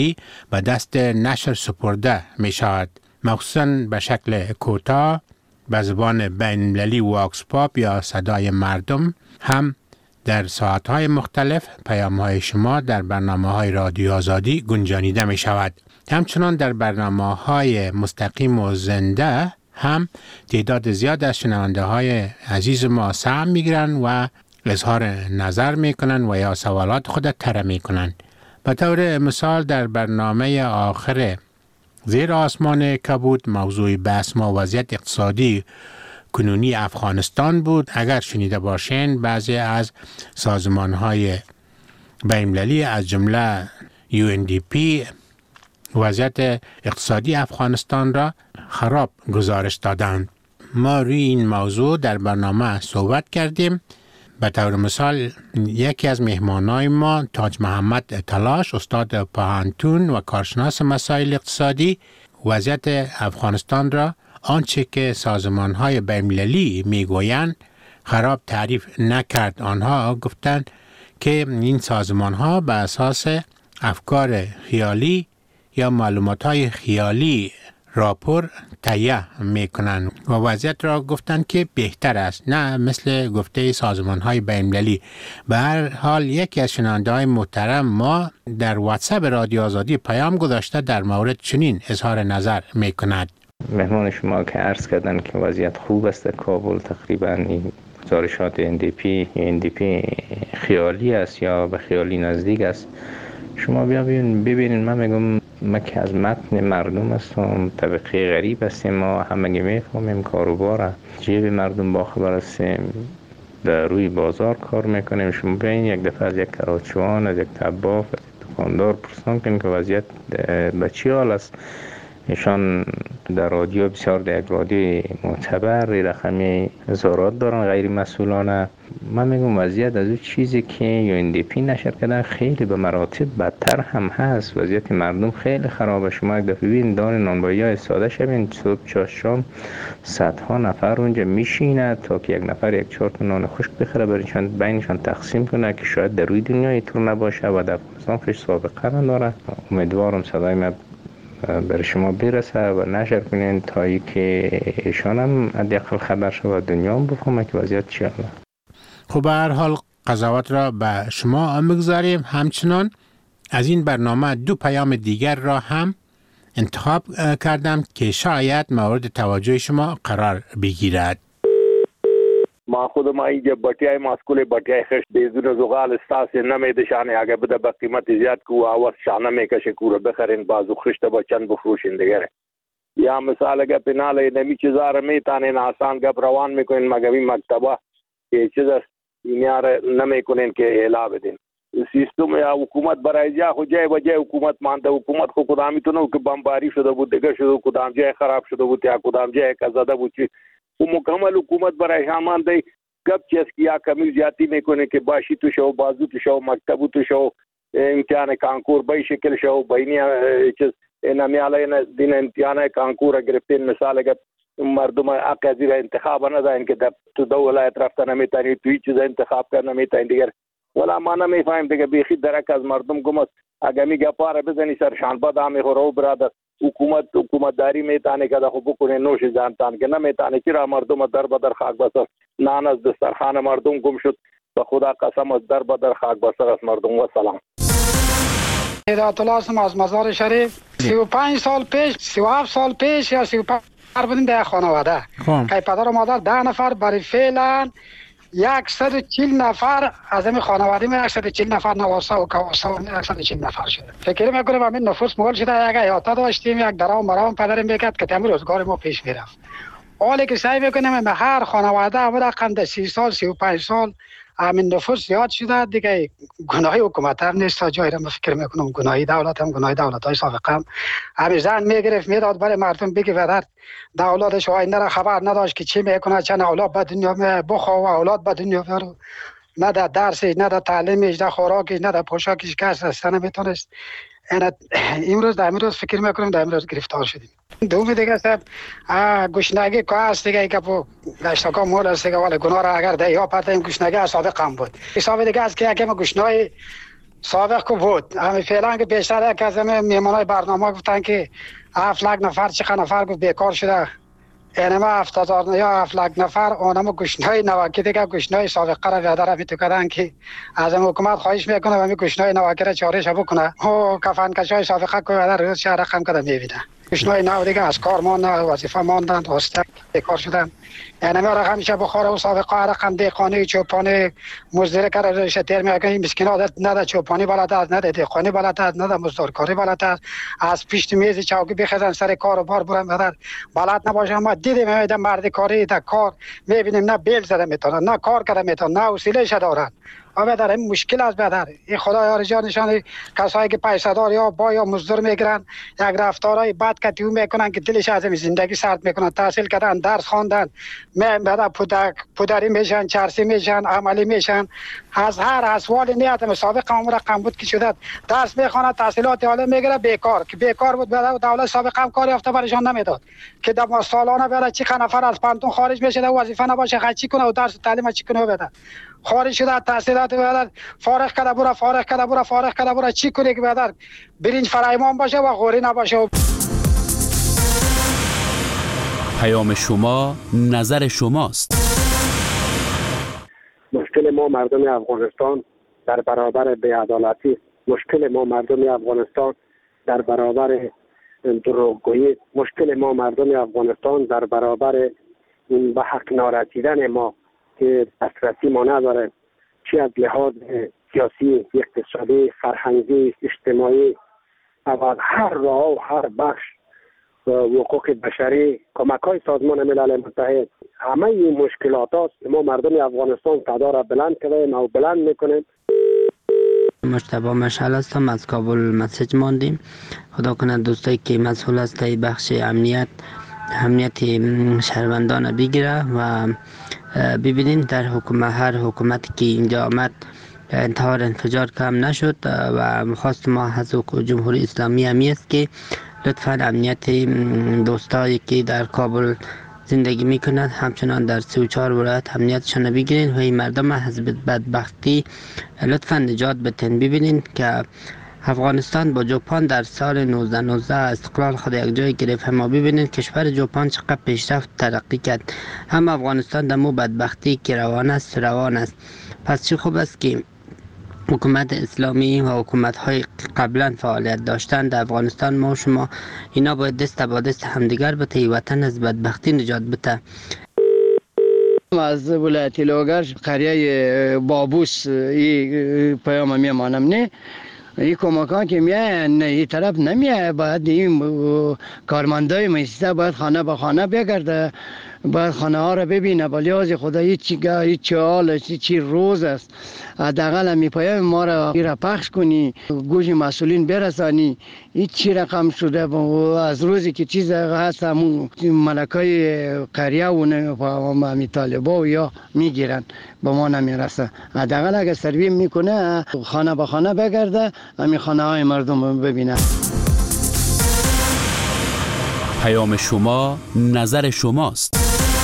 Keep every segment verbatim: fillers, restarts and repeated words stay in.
به دست نشر سپرده می شود. مخصوصاً به شکل کوتاه به زبان بین‌المللی واکس پاپ یا صدای مردم هم در ساعتهای مختلف پیام‌های شما در برنامه‌های رادیو آزادی گنجانیده می شود. همچنان در برنامه‌های مستقیم و زنده هم تعداد زیاد از شنونده های عزیز ما سهم میگیرن و اظهار نظر میکنن و یا سوالات خود طرح میکنن. به طور مثال در برنامه آخر زیر آسمان کبود موضوع بحث ما وضعیت اقتصادی کنونی افغانستان بود. اگر شنیده باشین بعضی از سازمان های بین‌المللی از جمله یو ان دی پی وضعیت اقتصادی افغانستان را خراب گزارش دادند. ما روی این موضوع در برنامه صحبت کردیم. به طور مثال یکی از مهمانای ما تاج محمد تلاش، استاد پوهنتون و کارشناس مسائل اقتصادی، وضعیت افغانستان را آنچه که سازمان‌های بین‌المللی میگویند خراب تعریف نکرد. آنها گفتند که این سازمان‌ها به اساس افکار خیالی یا معلومات‌های خیالی راپور تهیه میکنن و وضعیت را گفتن که بهتر است، نه مثل گفته سازمان‌های بین‌المللی. به هر حال یکی از شنونده‌های محترم ما در واتساپ رادیو آزادی پیام گذاشته در مورد چنین اظهار نظر میکند. مهمان شما که عرض کردن که وضعیت خوب است در کابل، تقریبا این گزارشات ان دی پی ان دی پی خیالی است یا به خیالی نزدیک است. شما بیا ببینید ببینید من میگم ما که از متن مردم هستم، طبقه غریب هستیم، ما همگی میفهمیم کاروباره، جیب مردم باخبر هستیم، در روی بازار کار میکنیم. شما بیاین یک دفعه از یک کراچوان، از یک طباخ، از یک دکاندار پرسان کنیم که وضعیت به چی حال است. ایشان در رادیو بسیار در یک رادیو معتبر رقمی اظهارات دارن غیر مسئولانه. من میگم وضعیت از اون چیزی که یو ان دی پی نشر کردن خیلی به مراتب بدتر هم هست. وضعیت مردم خیلی خرابه. شما یک دفعه ببین دان نانوایی ساده شوین، صبح چا شام صدها نفر اونجا میشینه تا که یک نفر یک چهار تا نان خشک بخره برایشان بینشان تقسیم کنه که شاید در روی دنیا اینطور نباشه و در افغانستان خیلی سابقه نداره. امیدوارم صدای من برای شما برسه و نشر کنین تا ای که ایشان هم حداقل خبر شد و دنیا هم بفهمه که وضعیت چیه. خب به هر حال قضاوت را به شما میگذاریم. همچنان از این برنامه دو پیام دیگر را هم انتخاب کردم که شاید مورد توجه شما قرار بگیرد. ما خود ما اینجا بټیای ماسکول بټیای خش بیزون زغال استاس نمیده شانه اگه بده به قیمت زیاد کو آواز شانه میکشه کوره بخرین بازو خشته بچن بفروشین دیگه. یا مثال اگه پناله نمی چیزا میتانین آسان گپ روان میکنین مگوی مکتبه که چیزا میاره نمیکنین که اعلا بدین. سیستم یا حکومت برای جا خو جای بجای حکومت مانده. حکومت خو کدامی تو نو که بمباری شده بود دیگه شده کدام جای خراب شده بود یا کدام جای کزاده بود چی و مکمل حکومت برای همان دی گپ چیز کیا کمی زیادتی میکنه که باشی تو شو بازو تو شو مکتبو تو شو امتحان کانکور به شکل شو بینی چیز نمیاله دین امتحان کانکور گرفتین مثال اگر مردم اقاضی را انتخاب ندارن که تو دو ولایت رفتن نمیتونی تو هیچ چیز انتخاب کردن نمیتونی دیگر ولا ما نمیفهم دیگه بیخی درک از مردم گمست اگه میگه پاره بزنی سرشان باد همه خورو برادر حکومت حکومت داری میتونه که خو بکنه نوش جانتان که نمیتونه که را مردم در بدر خاک بسر نان از دسترخوان مردم گم شد به خدا قسم از در بدر خاک بسر از مردم. و سلام. هدایت الله هستم از مزار شریف. سی و پنج سال پیش سی و هفت سال پیش یا سی و پنج بودیم در خانواده که پدر و مادر ده نفر برای فعلا صد و چهل نفر از این خانواده ما صد و چهل نفر نواسا و کواسا و صد و چهل نفر شده. فکر میکنم همین نفوس مول شده. یک ایاتا داشتیم یک درام مرام پدرم میکرد که تمام روزگار ما پیش میرفت. حالی که سعی میکنیم به هر خانواده اول رقم ده سی سال سی و پنج سال همین نفوس زیاد شده دیگه. گناهی حکومت هم نیست. جایی را من فکر میکنم گناهی دولت هم گناهی دولت های سابقه هم همین زن میگرفت میداد برای مردم بگی ودر دولتش آینده را خبر نداشت که چی میکنه چند اولاد به دنیا می بخوا و اولاد به دنیا بیارو. نه در درسش نه در تعلیمش نه خوراکش نه در پوشاکش کس رسته نمیتونست. امروز در امروز فکر میکنم در امروز گرفتار شدیم. دومی دیگه است گشنگی که هست دیگه که با گشتاکا مول است دیگه ولی گناه را اگر ده یا پتیم گشنگی سابق هم بود. حساب دیگه است که یکی ما گشنای سابق کو بود همین فعلا که بیشتر یک از میمونای برنامه گفتن که هفت لک نفر چه نفر گفت بیکار شده، اینما هفت هزار یا هفت لک نفر اونم گشنهای نواکی دیگه گشنهای سابقه را بیادر می تو کردن که از حکومت خواهش میکنه و می گشنهای نواکی را چارش بکنه و کفن کشای سابقه که بیادر روز شهر رقم کده میبیده. گشنهای نو دیگه از کار ماندن، وظیفه ماندن، واسطه بیکار شدن. اینما رقم میشه بخوره و سابقه رقم دیقانی چوپانی مزدور کرده روش تیر میگه این مسکین عادت نده چوپانی بلد است، نده دیقانی بلد است، نده مزدورکاری بلد است، از پشت میز چوکی بخزن سر کار و بار برن بدن بلد نباشه. ما دیدیم میدن مرد کاری تا کار میبینیم نه بیل زده میتونن نه کار کرده میتونن نه حوصله ش دارن. و بدر این مشکل است بدر این خدا یار جانشان کسایی که پیسه دار یا با یا مزدور میگیرن یک رفتارای بد کتیو میکنن که دلش از زندگی سرد میکنن. تحصیل کردن، درس خواندن، بعد پودک پودری میشن، چرسی میشن، عملی میشن، از هر احوال نیت مسابقه عمر رقم بود که شده درس میخونه تحصیلات عالی میگیره بیکار که بیکار بود بعد دولت سابقه هم کاری یافته برشان نمیداد که در سالانه بعد چی نفر از پانتون خارج میشه و وظیفه نباشه خچی کنه و درس تعلیم چی کنه بده خارج شده تحصیلات بعد فارغ کرده برا فارغ کرده برا فارغ کرده برا چی کنه که بعد برنج فرایمان باشه و غوری نباشه. پیام شما نظر شماست. مشکل ما مردم افغانستان در برابر بی‌عدالتی، مشکل ما مردم افغانستان در برابر دروغگویی، مشکل ما مردم افغانستان در برابر این به حق نارسیدن ما که دسترسی ما نداره، چی از لحاظ سیاسی، اقتصادی، فرهنگی، اجتماعی و هر راه و هر بخش حقوق بشری، کمک‌های سازمان ملل متحد، همه این مشکلات است. ما مردم افغانستان صدا را بلند کردیم و بلند میکنیم. مجتبی مشعل هستم، از کابل مسیج ماندیم. خدا کنه دوستایی که مسئول است بخش امنیت امنیت شهروندان بگیره و ببینید در حکومت هر حکومتی که اینجا آمد انتحار انفجار کم نشد و خواست ما از جمهوری اسلامی همی است که لطفا امنیت دوستایی که در کابل زندگی میکنند همچنان در سی و چهار ولایت امنیتشان بگیرین و این مردم از بدبختی لطفا نجات بدین. ببینین که افغانستان با ژاپن در سال نوزده نوزده استقلال خود یک جای گرفت. ما ببینید کشور ژاپن چقدر پیشرفت ترقی کرد، هم افغانستان در مو بدبختی که روان است روان است. پس چه خوب است که حکومت اسلامی و حکومت های قبلا فعالیت داشتن در افغانستان. ما شما اینا باید دست با دست همدیگر بته وطن از بدبختی نجات بده. از ولایت لوگر قریه بابوس این پیام میمانم نه این کمکان که میه نه این طرف نمیه. باید این کارمندای مؤسسه باید خانه به خانه بگرده، باید خانه ها را ببینه. ولی از خدا هیچ هیچ حال هیچ روز است حداقل می پیام ما را را پخش کنی، گوش مسئولین برسانی. هیچ چی رقم شده و از روزی که چیز هست همون ملکای قریه و می طالبا و یا میگیرن به ما نمیرسه. حداقل اگر سروی میکنه خانه به خانه بگرده همین خانه های مردم ببینه. پیام شما نظر شماست.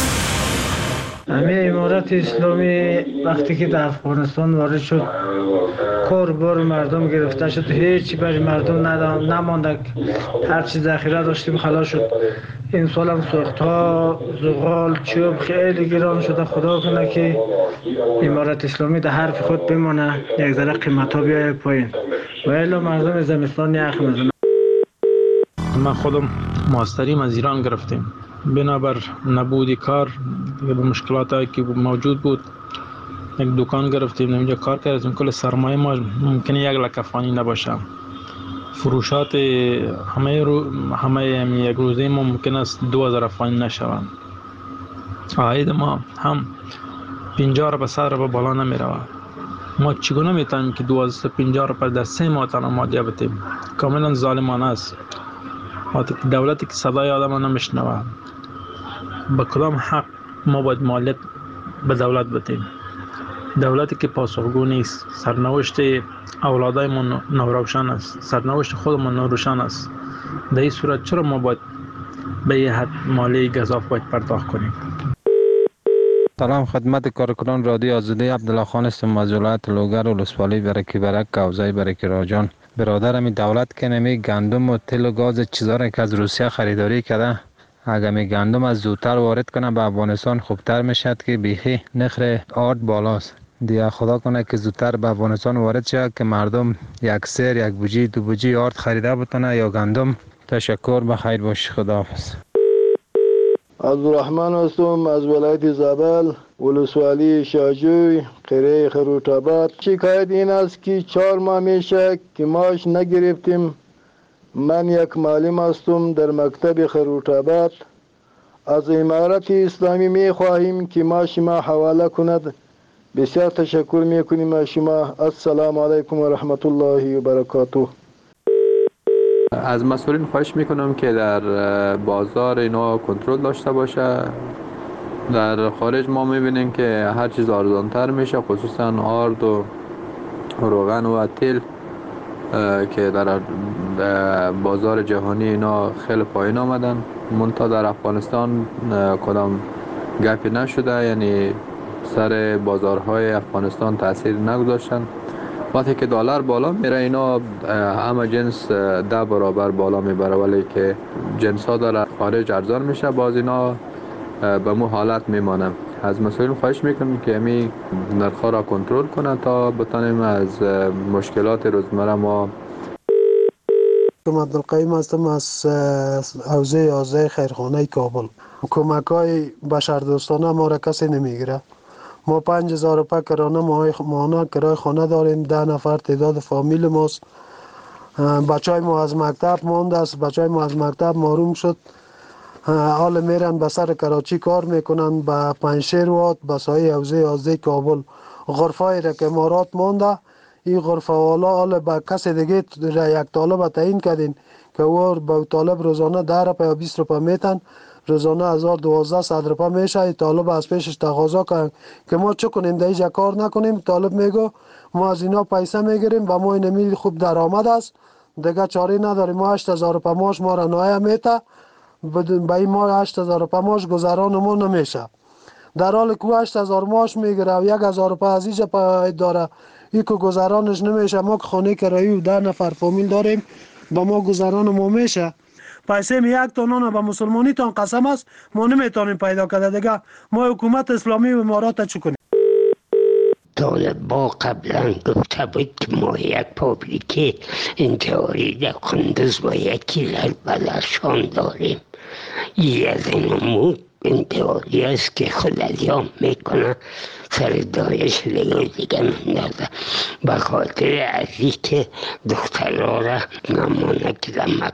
همه امارت اسلامی وقتی که در افغانستان وارد شد کار بار مردم گرفته شد، هیچی برای مردم نمانده، هر چیز ذخیره داشتیم خلاص شد. این سال هم سوخت‌ها، زغال، چوب خیلی گران شده. خدا کنه که امارت اسلامی در حرف خود بمانه، یک ذره قیمت‌ها بیاید پایین و الا مردم زمستان یخ میزنه. من خودم ماستریم از ایران گرفتیم، بنابر نبودی کار به مشکلاتی که موجود بود یک دکان گرفتیم، اینجا کار کردیم. کل سرمایه ما ممکنه یک لک افغانی نباشه. فروشات همه رو همه یک روزه ما ممکن است دو هزار افغانی نشوند. عاید ما هم پنجاه را به صد را به بالا نمی رود. ما چگونه میتونیم که دویست و پنجاه را پر در سه ماه تنها مادیه بتیم؟ کاملا ظالمانه است. دولتی که صدای آدم نمیشنوه، به کدام حق ما باید مالیات به دولت بدیم؟ دولتی که پاسخگو نیست، سرنوشت اولادای ما نوروشن است، سرنوشت خودمون نوروشن است. در این صورت چرا ما باید به یه حد مالی گزاف باید پرداخت کنیم؟ سلام خدمت کارکنان رادیو آزادی. عبدالله خان هستم از ولایت لوگر و ولسوالی برکی برک کوزای برکی راجان. برادرم می دولت کنه می گندم و تل و گاز چیزا را که از روسیه خریداری کرده، اگر می گندم از زودتر وارد کنه به افغانستان خوبتر میشد که بیخی نخر آرد بالاست. دیگه خدا کنه که زودتر به افغانستان وارد شد که مردم یک سر یک بوجی دو بوجی آرد خریده بتونه یا گندم. تشکر، بخیر باش، خداحافظ. عبدالرحمن هستم از ولایت زابل ولسوالی شاجوی قریه خروط‌آباد. شکایت این است که چهار ماه میشه که ماش نگرفتیم. من یک معلم هستم در مکتب خروط‌آباد. از امارت اسلامی می خواهیم که ماش ما حواله کند. بسیار تشکر میکنیم از شما. السلام علیکم و رحمت الله و برکاته. از مسئولین خواهش میکنم که در بازار اینا کنترل داشته باشه. در خارج ما میبینیم که هر چیز ارزانتر میشه، خصوصا آرد و روغن و تیل که در بازار جهانی اینا خیلی پایین آمدن. منتها در افغانستان کدام گپی نشده، یعنی سر بازارهای افغانستان تاثیر نگذاشتن. وقتی که دلار بالا میره اینا همه جنس ده برابر بالا میبره، ولی که جنس ها در خارج ارزان میشه باز اینا به مو حالت میمانه. از مسئولین خواهش میکنم که امی نرخ‌ها را کنترل کنه تا بتانیم از مشکلات روزمره ما. عبدالقیم هستم از حوزه یازده خیرخانه کابل. کمک های بشردوستانه ما را کسی نمیگیره. ما پنج هزار روپه کرانه ماهانه کرای خانه داریم. ده نفر تعداد فامیل ماست. بچه های ما از مکتب مانده است. بچه های ما از مکتب محروم شد. حال میرن به سر کراچی کار میکنن، به پنجشیر واد، به سایه حوزه یازده کابل. غرفه را که امارات مانده، این غرفه والا حال به کسی دیگه را یک طالب تعیین کردین که او به طالب روزانه ده روپه یا بیست روپه میتن. روزانه هزار دوازده صد روپه میشه. طالب از پیشش تقاضا کردن که ما چه کنیم، در اینجا کار نکنیم. طالب میگو ما از اینا پیسه میگیریم و ما این میل خوب درآمد است، دیگه چاره نداریم. ما هشت هزار روپه ماش ما را نایه میته، به این ما هشت هزار روپه ماش گذران ما نمیشه. در حالی که هشت هزار ماش میگیره و یک هزار روپه از اینجا پاید داره، این که گذرانش نمیشه. ما که خانه کرایی و ده نفر فامیل داریم، با ما گذران ما میشه. پیسه می یک تانون به مسلمانی تان قسم است ما نمیتونیم پیدا کرده. دیگه ما حکومت اسلامی و امارات چه کنیم؟ طالبا قبلا گفته بود که ما یک پابلیک انتحاری در قندوز با یکی لر بلرشان داریم. یه از این امور انتحاری است که خود الیام میکنه، سر دایش لیو دیگه مندازه. به خاطر از این که دخترها را نمانه که در